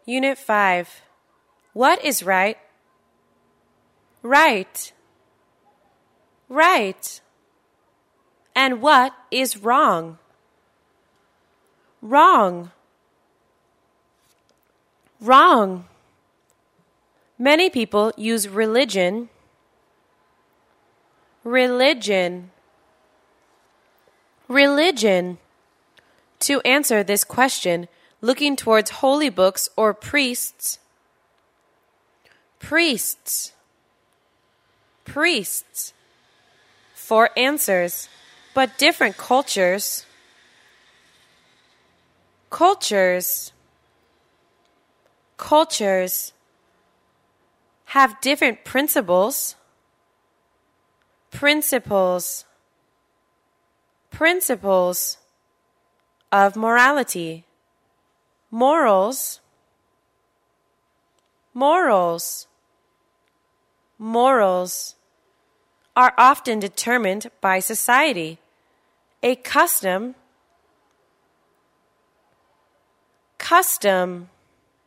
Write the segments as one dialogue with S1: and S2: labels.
S1: Unit 5. What is right? Right. Right. And what is wrong? Wrong. Wrong. Many people use religion. Religion. Religion. To answer this question, looking towards holy books or priests. Priests. Priests. For answers, but different cultures. Cultures. Cultures have different principles. Principles. Principles of morality. Morals. Morals. Morals are often determined by society. A custom. Custom.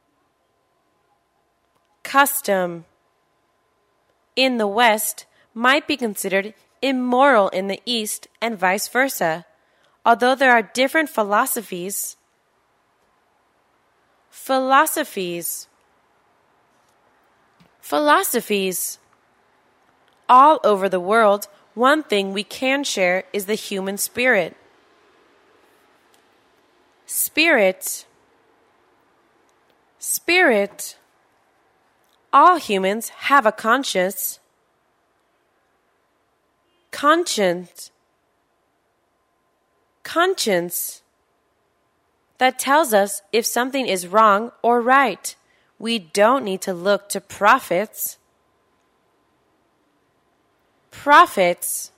S1: Custom in the West might be considered immoral in the East and vice versa, although there are different philosophies. Philosophies. Philosophies. All over the world, one thing we can share is the human spirit. Spirit. Spirit. All humans have a conscience. Conscience. Conscience. That tells us if something is wrong or right. We don't need to look to prophets. Prophets.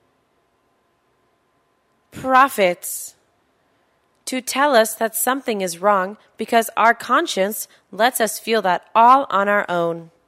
S1: Prophets. To tell us that something is wrong because our conscience lets us feel that all on our own.